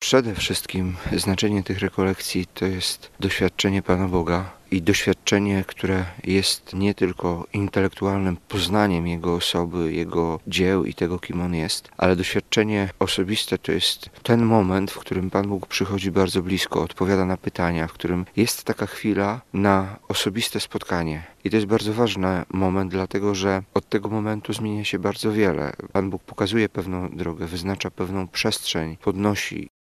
Przede wszystkim znaczenie tych rekolekcji to jest doświadczenie Pana Boga i doświadczenie, które jest nie tylko intelektualnym poznaniem Jego osoby, Jego dzieł i tego, kim On jest, ale doświadczenie osobiste to jest ten moment, w którym Pan Bóg przychodzi bardzo blisko, odpowiada na pytania, w którym jest taka chwila na osobiste spotkanie. I to jest bardzo ważny moment, dlatego że od tego momentu zmienia się bardzo wiele. Pan Bóg pokazuje pewną drogę, wyznacza pewną przestrzeń, podnosi